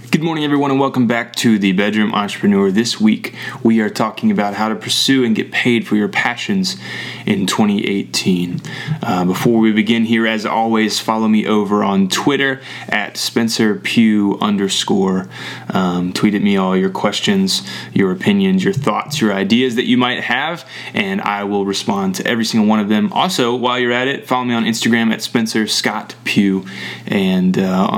Good morning, everyone, and welcome back to The Bedroom Entrepreneur. This week, we are talking about how to pursue and get paid for your passions in 2018. Before we begin here, as always, follow me over on Twitter at SpencerPugh_. Tweet at me all your questions, your opinions, your thoughts, your ideas that you might have, and I will respond to every single one of them. Also, while you're at it, follow me on Instagram at SpencerScottPugh, and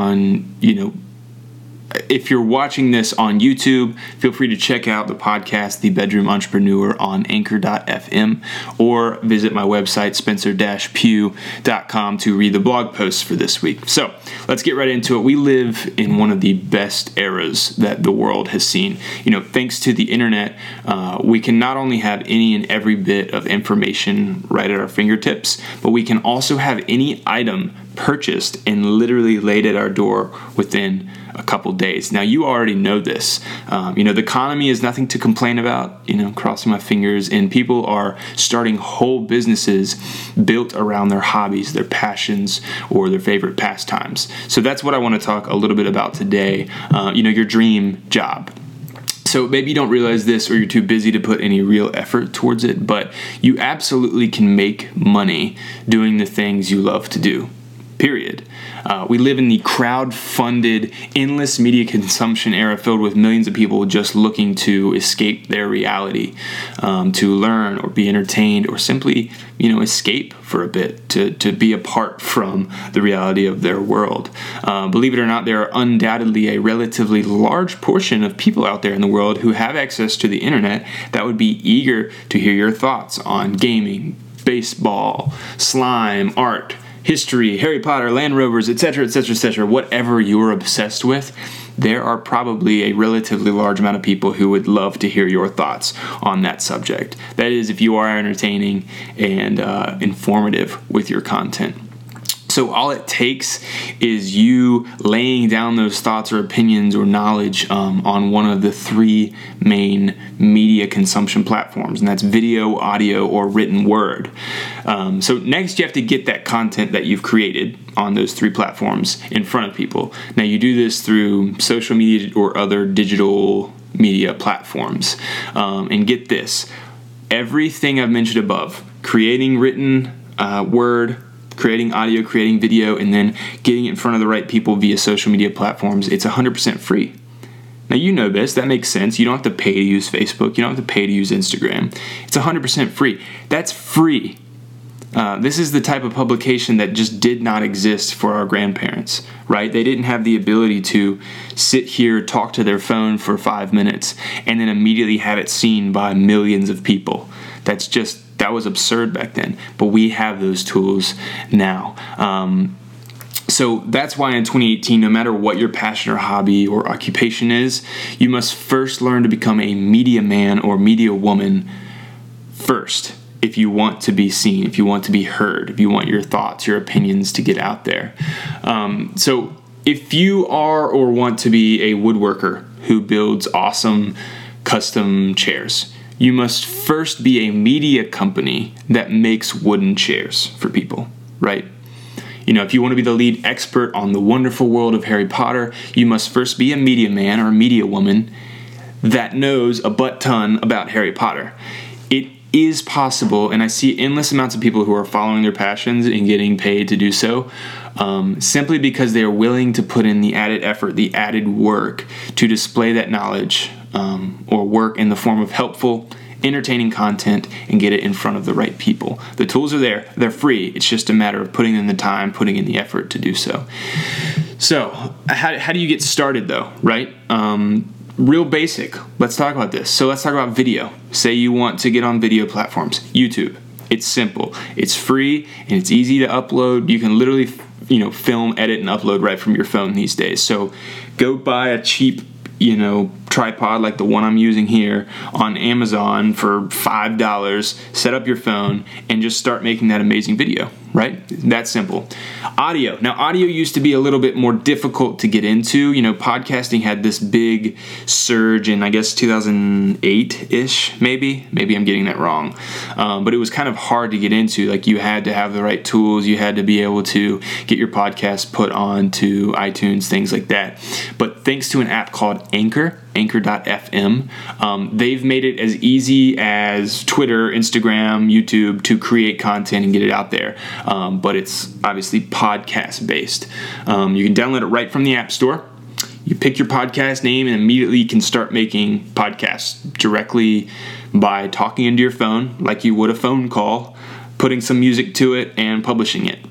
if you're watching this on YouTube, feel free to check out the podcast, The Bedroom Entrepreneur, on Anchor.fm, or visit my website, spencer-pugh.com, to read the blog posts for this week. So let's get right into it. We live in one of the best eras that the world has seen. Thanks to the internet, we can not only have any and every bit of information right at our fingertips, but we can also have any item purchased and literally laid at our door within a couple days. Now, you already know this. The economy is nothing to complain about, crossing my fingers, and people are starting whole businesses built around their hobbies, their passions, or their favorite pastimes. So that's what I want to talk a little bit about today. Your dream job. So maybe you don't realize this, or you're too busy to put any real effort towards it, but you absolutely can make money doing the things you love to do. Period. We live in the crowd-funded, endless media consumption era filled with millions of people just looking to escape their reality, to learn or be entertained, or simply, escape for a bit, to be apart from the reality of their world. Believe it or not, there are undoubtedly a relatively large portion of people out there in the world who have access to the internet that would be eager to hear your thoughts on gaming, baseball, slime, art, history, Harry Potter, Land Rovers, etc., etc., etc., whatever you're obsessed with. There are probably a relatively large amount of people who would love to hear your thoughts on that subject. That is, if you are entertaining and informative with your content. So all it takes is you laying down those thoughts or opinions or knowledge on one of the three main media consumption platforms, and that's video, audio, or written word. So next you have to get that content that you've created on those three platforms in front of people. Now you do this through social media or other digital media platforms. And get this, everything I've mentioned above, creating written word, creating audio, creating video, and then getting it in front of the right people via social media platforms, it's 100% free. Now, you know this. That makes sense. You don't have to pay to use Facebook. You don't have to pay to use Instagram. It's 100% free. That's free. This is the type of publication that just did not exist for our grandparents, right? They didn't have the ability to sit here, talk to their phone for 5 minutes, and then immediately have it seen by millions of people. That was absurd back then, but we have those tools now. So that's why in 2018, no matter what your passion or hobby or occupation is, you must first learn to become a media man or media woman first. If you want to be seen, if you want to be heard, if you want your thoughts, your opinions to get out there. So if you are or want to be a woodworker who builds awesome custom chairs, you must first be a media company that makes wooden chairs for people, right? If you want to be the lead expert on the wonderful world of Harry Potter, you must first be a media man or a media woman that knows a butt ton about Harry Potter. It is possible, and I see endless amounts of people who are following their passions and getting paid to do so, simply because they are willing to put in the added effort, the added work to display that knowledge or work in the form of helpful, entertaining content and get it in front of the right people. The tools are there. They're free. It's just a matter of putting in the time, putting in the effort to do so. So how do you get started, though, right? Real basic. Let's talk about this. So let's talk about video. Say you want to get on video platforms. YouTube. It's simple. It's free, and it's easy to upload. You can literally, film, edit, and upload right from your phone these days. So go buy a cheap, tripod like the one I'm using here on Amazon for $5, set up your phone, and just start making that amazing video. right? That's simple. Audio. Now, audio used to be a little bit more difficult to get into. Podcasting had this big surge in, I guess, 2008-ish, maybe. Maybe I'm getting that wrong. But it was kind of hard to get into. Like, you had to have the right tools. You had to be able to get your podcast put onto iTunes, things like that. But thanks to an app called Anchor.fm, they've made it as easy as Twitter, Instagram, YouTube to create content and get it out there. But it's obviously podcast based. You can download it right from the App Store. You pick your podcast name and immediately you can start making podcasts directly by talking into your phone like you would a phone call, putting some music to it, and publishing it.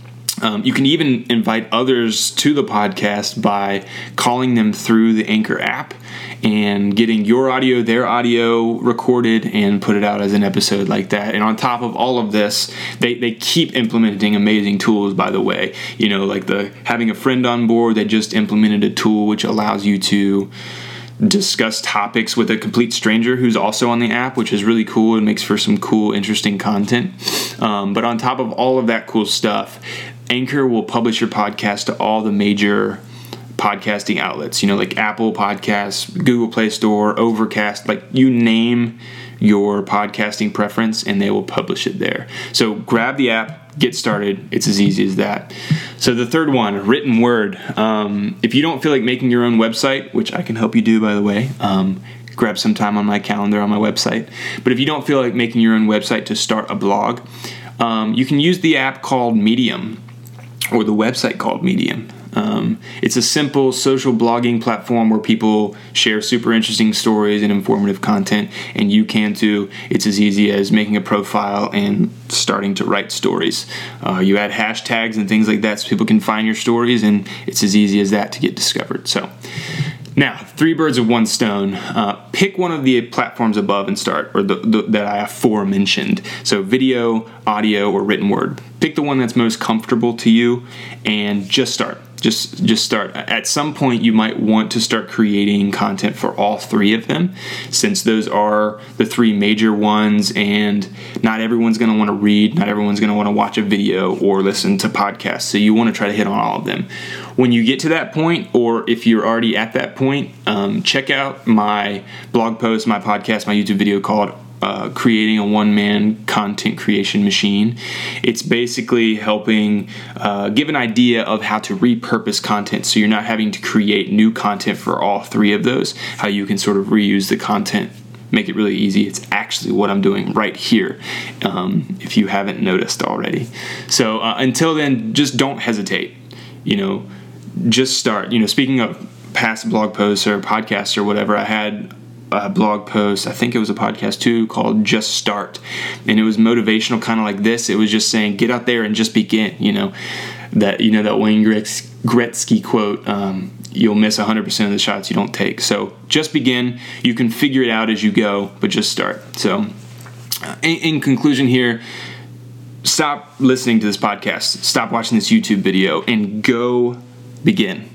You can even invite others to the podcast by calling them through the Anchor app and getting your audio, their audio recorded and put it out as an episode like that. And on top of all of this, they keep implementing amazing tools, by the way. Like having a friend on board, they just implemented a tool which allows you to discuss topics with a complete stranger who's also on the app, which is really cool and makes for some cool, interesting content. But on top of all of that cool stuff, Anchor will publish your podcast to all the major podcasting outlets, like Apple Podcasts, Google Play Store, Overcast, like you name your podcasting preference and they will publish it there. So grab the app, get started. It's as easy as that. So the third one, written word. If you don't feel like making your own website, which I can help you do, by the way, grab some time on my calendar on my website. But if you don't feel like making your own website to start a blog, you can use the app called Medium or the website called Medium. It's a simple social blogging platform where people share super interesting stories and informative content, and you can too. It's as easy as making a profile and starting to write stories. You add hashtags and things like that so people can find your stories, and it's as easy as that to get discovered. So now, 3 birds with one stone. Pick one of the platforms above and start, or that I aforementioned. So video, audio, or written word. Pick the one that's most comfortable to you and just start. Just start. At some point, you might want to start creating content for all 3 of them, since those are the 3 major ones, and not everyone's going to want to read, not everyone's going to want to watch a video or listen to podcasts, so you want to try to hit on all of them. When you get to that point, or if you're already at that point, check out my blog post, my podcast, my YouTube video called Creating a One-Man Content Creation Machine. It's basically helping give an idea of how to repurpose content so you're not having to create new content for all 3 of those, how you can sort of reuse the content, make it really easy. It's actually what I'm doing right here, if you haven't noticed already. So until then, just don't hesitate. Just start. Speaking of past blog posts or podcasts or whatever, I had a blog post, I think it was a podcast too, called Just Start, and it was motivational, kind of like this. It was just saying, get out there and just begin. That Wayne Gretzky quote, you'll miss 100% of the shots you don't take. So just begin. You can figure it out as you go, but just start. So in conclusion here, stop listening to this podcast, stop watching this YouTube video, and go begin.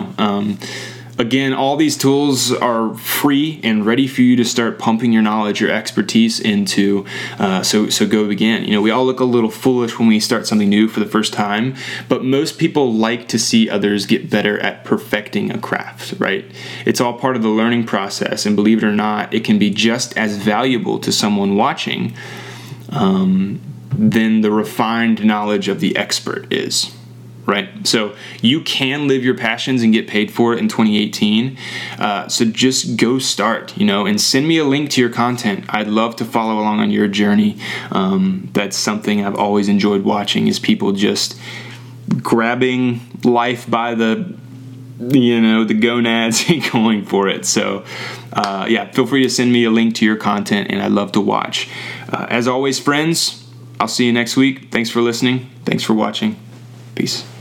Again, all these tools are free and ready for you to start pumping your knowledge, your expertise into. So go begin. We all look a little foolish when we start something new for the first time, but most people like to see others get better at perfecting a craft, right? It's all part of the learning process, and believe it or not, it can be just as valuable to someone watching than the refined knowledge of the expert is. Right? So you can live your passions and get paid for it in 2018. So just go start, and send me a link to your content. I'd love to follow along on your journey. That's something I've always enjoyed watching, is people just grabbing life by the gonads and going for it. So feel free to send me a link to your content, and I'd love to watch. As always, friends, I'll see you next week. Thanks for listening. Thanks for watching. Peace.